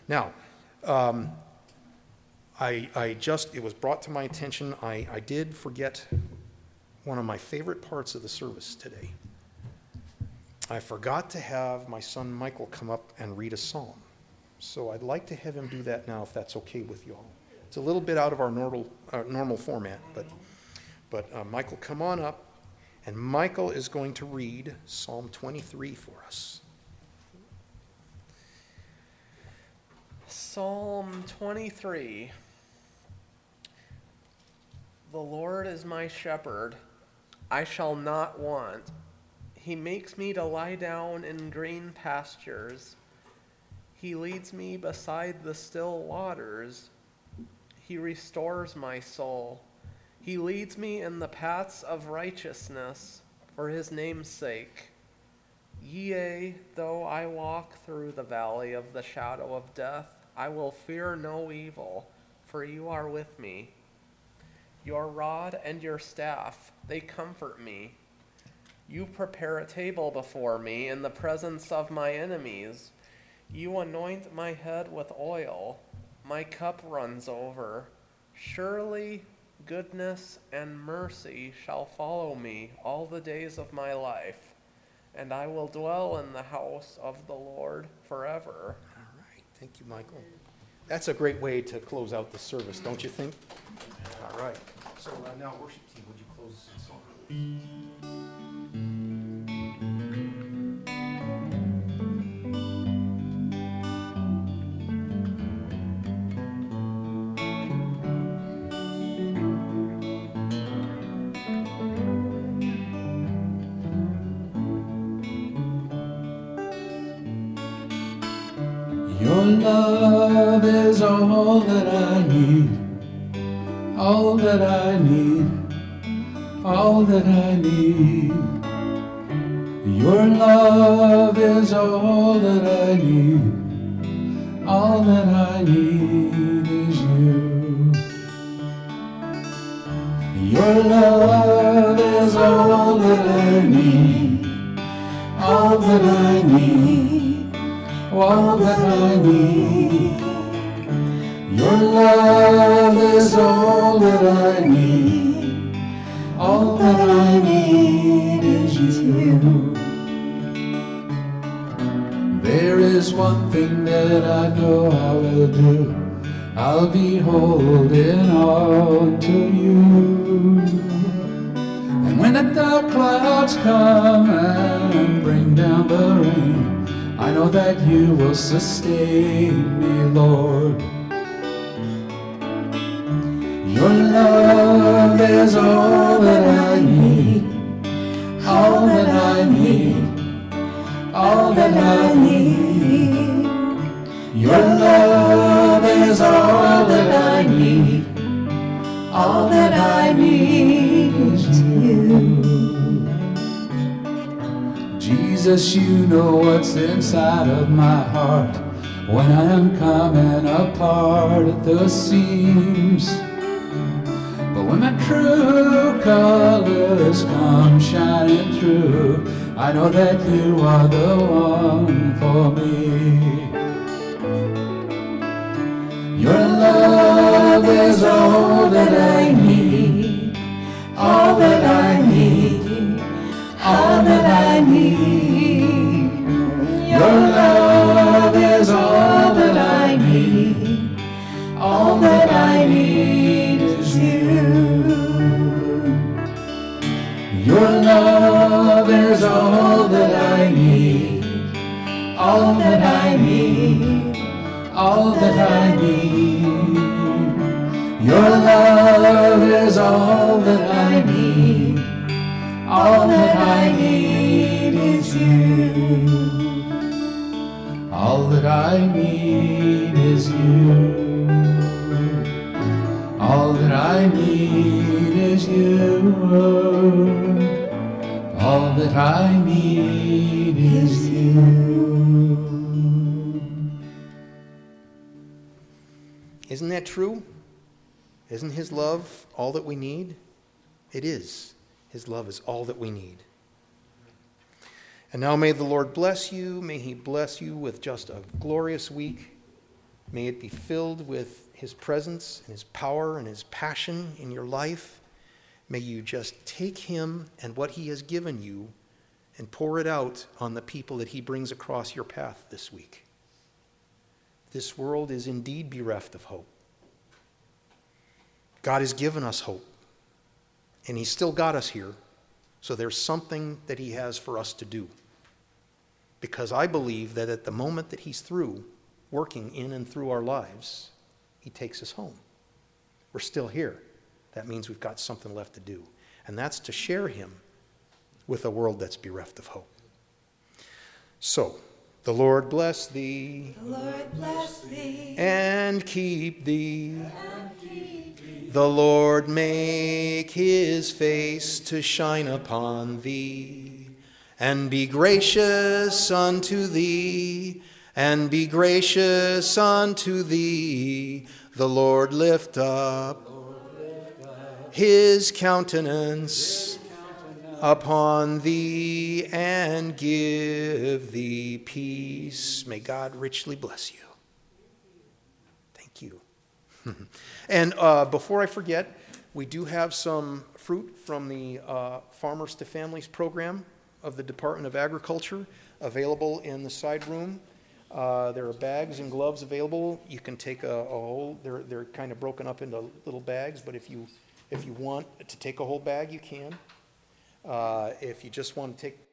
Now, it was brought to my attention, I did forget one of my favorite parts of the service today. I forgot to have my son Michael come up and read a psalm. So I'd like to have him do that now, if that's okay with you all. It's a little bit out of our normal format, but Michael, come on up, and Michael is going to read Psalm 23 for us. Psalm 23. The Lord is my shepherd, I shall not want. He makes me to lie down in green pastures. He leads me beside the still waters. He restores my soul. He leads me in the paths of righteousness for his name's sake. Yea, though I walk through the valley of the shadow of death, I will fear no evil, for you are with me. Your rod and your staff, they comfort me. You prepare a table before me in the presence of my enemies. You anoint my head with oil. My cup runs over. Surely goodness and mercy shall follow me all the days of my life, and I will dwell in the house of the Lord forever. All right. Thank you, Michael. That's a great way to close out the service, don't you think? All right. So now, worship team, would you close us in song? Your love is all that I need, all that I need, all that I need. Your love is all that I need, all that I need is you. Your love is all that I need, all that I need, all that I need. Your love is all that I need, all that I need is you. There is one thing that I know I will do, I'll be holding on to you. And when the dark clouds come and bring down the rain, I know that you will sustain me, Lord. Your love is all that I need, all that I need, all that I need. Your love is all that I need, all that I need is you. Jesus, you know what's inside of my heart when I am coming apart at the seams. But when my true colors come shining through, I know that you are the one for me. Your love is all that I need, all that I need, all that I need. Your love is all that I need, all that I need is you. Your love is all that I need, all that I need, all that I need. Your love is all that I need, all that I need is you. All that I need is you. All that I need is you. All that I need is you. Isn't that true? Isn't his love all that we need? It is. His love is all that we need. And now may the Lord bless you. May he bless you with just a glorious week. May it be filled with his presence and his power and his passion in your life. May you just take him and what he has given you and pour it out on the people that he brings across your path this week. This world is indeed bereft of hope. God has given us hope, and he's still got us here, so there's something that he has for us to do. Because I believe that at the moment that he's through working in and through our lives, he takes us home. We're still here. That means we've got something left to do, and that's to share him with a world that's bereft of hope. So, the Lord bless thee. The Lord bless thee. And keep thee. The Lord make his face to shine upon thee, and be gracious unto thee, and be gracious unto thee. The Lord lift up his countenance upon thee and give thee peace. May God richly bless you. Thank you. And before I forget, we do have some fruit from the Farmers to Families program of the Department of Agriculture available in the side room. There are bags and gloves available. You can take a whole, they're kind of broken up into little bags, but if you want to take a whole bag, you can. If you just want to take